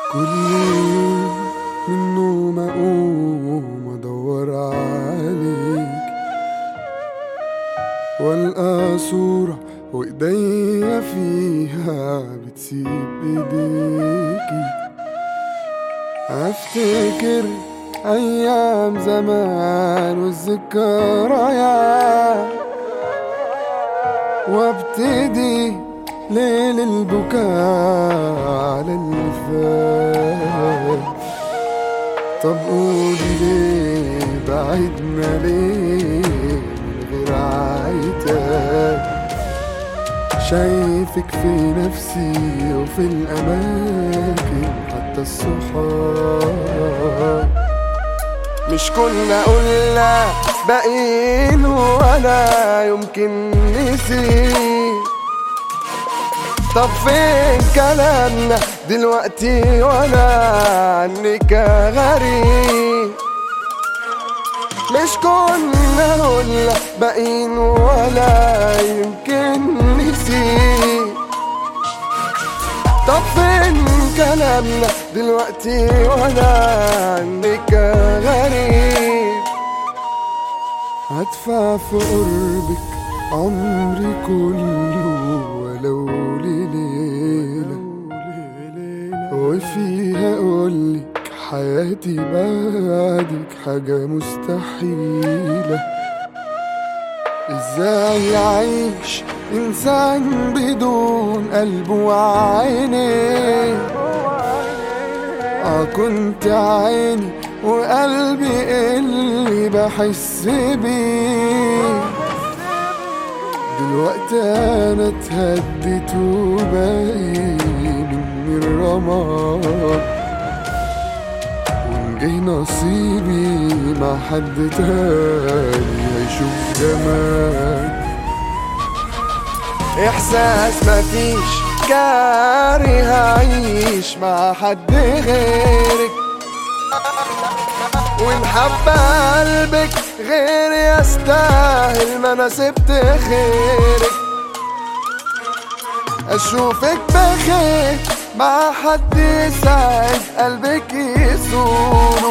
كل يوم من النوم اقوم ادور عليك والقى صورة وايديا فيها بتسيب ايديكي. افتكر ايام زمان والذكريات وابتدي ليل البكاء على اللي فات. طب قولي ليه بعدنا ليه من غير عتاب؟ شايفك في نفسي وفي الأماكن حتى الصحاب. مش كنا قلنا باقيين ولا يمكن نسيب؟ طب فين كلامنا دلوقتي وانا عنك غريب؟ مش كنا قلنا باقيين ولا يمكن نسيب؟ طب فين كلامنا دلوقتي وانا عنك غريب؟ هدفع في قربك عمري كله ولو ليلة، وفيها أقولك حياتي بعدك حاجة مستحيلة. ازاي يعيش إنسان بدون قلب وعينيه؟ كنت عيني وقلبي اللي بحس بيه. دلوقتي انا اتهديت وباقي مني الرماد، وان جه نصيبي مع حد تاني هيشوف جمال. احساس مفيش كاره هعيش مع حد غيرك، وان حب قلبك غير يستاهل ما انا سبت خيرك. اشوفك بخير مع حد يساعد قلبك يصونه،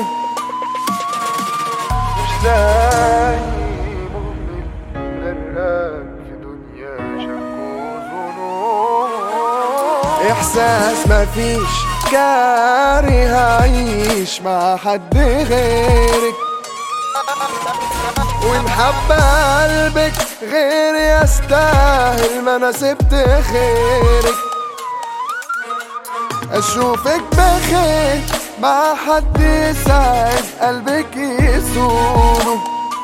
مش زي مؤمن غرقان في دنيا شك وظنون. احساس مفيش كاره هعيش مع حد غيرك، وان حب قلبك غير يستاهل ما انا سبت خيرك. اشوفك بخير مع حد يساعد قلبك يصونه،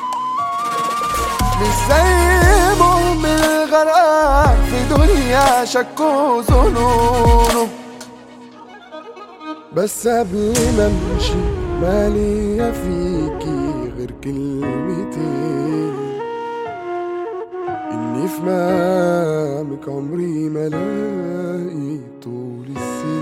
مش زي مؤمن غرقان في دنيا شك وظنونه. بس قبل ما امشي مالية فيكي غير كلمتين، اني في مقامك عمري ما الاقي طول السنين.